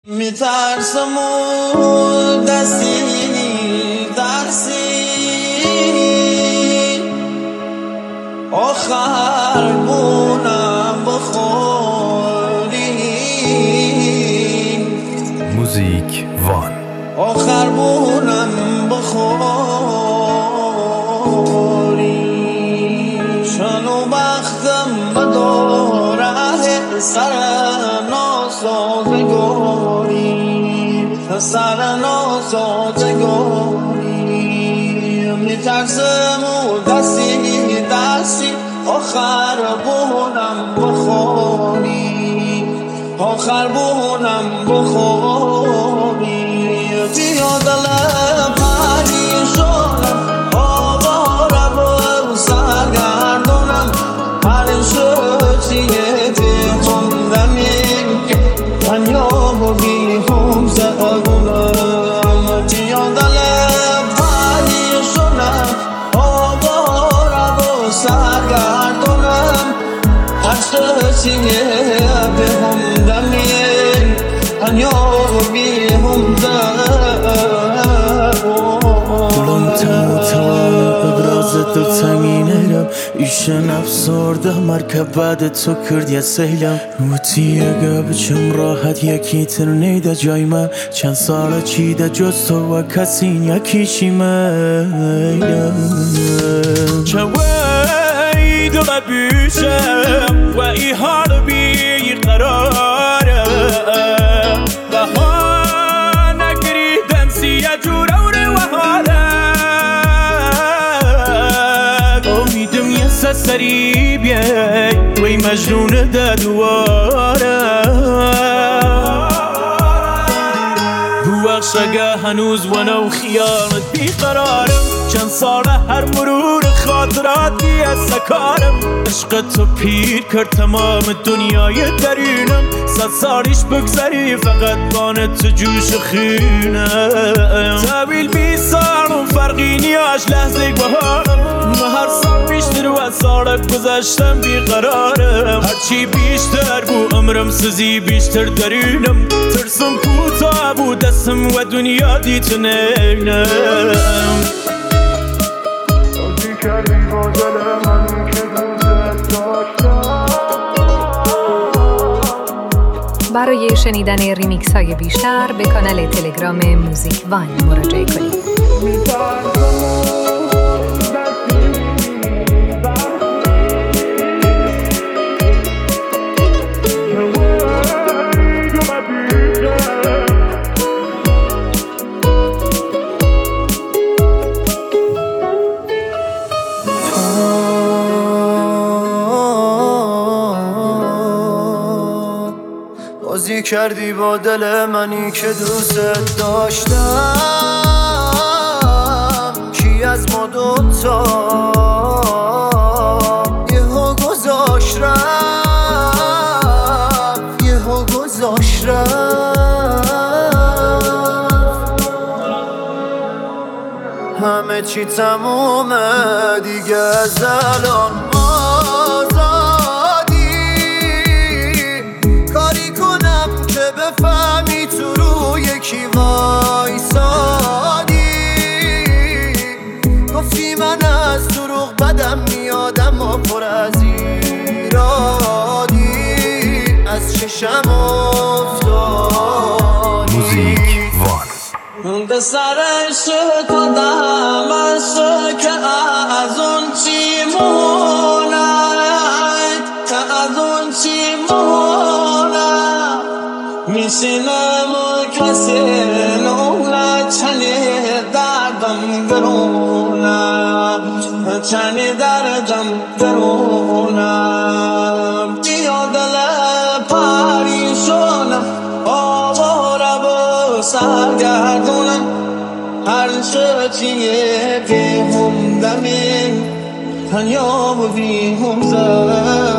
میترسم و دستی آخر بونم بخوری موزیک وان آخر بونم بخوری شنو بختم بداره سر ناسازگاری سر ناسازگاری میترسم و دستی آخر بونم بخوری آخر بونم بخوری پیاده پریشانم آوارم و سرگردونم هر شوچیه پیخوندمیم تنیا و بیخوم زدونم پیاده پریشانم آوارم و سرگردونم هر شوچیه پیخوندمیم تنیا و بیخوم دو تنگینم ایشن افسرده مرکب بعد تو کرد یه سیلم روتی اگه بچم راحت یکی تر نیده جای من چند ساله چیده جز تو و کسی یکیشی میلم چوی دو ببوشم و ای حال بی قراره بها نگریدن سیه جوره و حاله سری بیای وی مجنون ده دواره بوخشگه هنوز ونو خیالت بیقرارم چند ساله هر مرور خاطراتی از سکارم عشق تو پیر کرد تمام دنیای درونم صد سالیش بگذری فقط بانه تو جوش خونم طویل 20 سال و فرقی نیاش لحظه بهارم هر سال بیشتر و سال گذشتم بیقرارم هرچی بیشتر بو عمرم سزی بیشتر درونم ترسم کوتاه بو دستم و دنیا دیت نینم برای شنیدن ریمیکس های بیشتر به کانال تلگرام موزیک وان مراجعه کنید. بازی کردی با دل منی که دوست داشتم کی از ما دوتا یهو گذاشت رفت یهو گذاشت رفت همه چی تمومه دیگه از الان بفهمی تو رو یکی وایسادی گفتی من از دروغ بدم میادم و پر از ایرادی از چشم افتادی موزیک وان به سرش کدام است که از اون چی موند که از اون چی موند میشینم و کسی نونه چنی دردم گرونم چنی دردم گرونم پیاده پریشانم آواره و سرگردونم هر شوچیه بیهوم دمیم تنیا و بیهوم زد